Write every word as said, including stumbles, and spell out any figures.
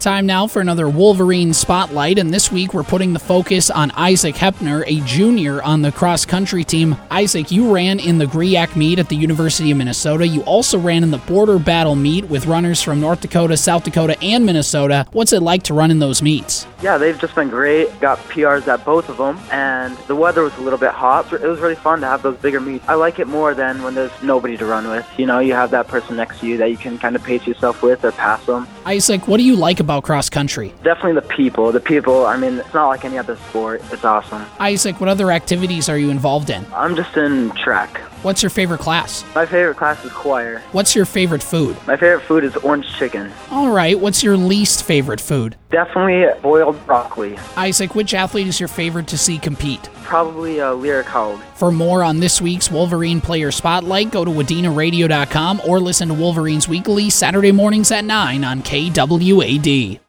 Time now for another Wolverine Spotlight, and this week we're putting the focus on Isaac Hepner, a junior on the cross-country team. Isaac, you ran in the GRIAC meet at the University of Minnesota. You also ran in the Border Battle meet with runners from North Dakota, South Dakota, and Minnesota. What's it like to run in those meets? Yeah, they've just been great. Got P Rs at both of them, and the weather was a little bit hot. It was really fun to have those bigger meets. I like it more than when there's nobody to run with. You know, you have that person next to you that you can kind of pace yourself with or pass them. Isaac, what do you like about cross-country? Definitely the people. The people, I mean, it's not like any other sport. It's awesome. Isaac, what other activities are you involved in? I'm just in track. What's your favorite class? My favorite class is choir. What's your favorite food? My favorite food is orange chicken. All right, what's your least favorite food? Definitely boiled broccoli. Isaac, which athlete is your favorite to see compete? Probably uh, Lyric Haug. For more on this week's Wolverine Player Spotlight, go to Wadena Radio dot com or listen to Wolverines Weekly Saturday mornings at nine on K W A D.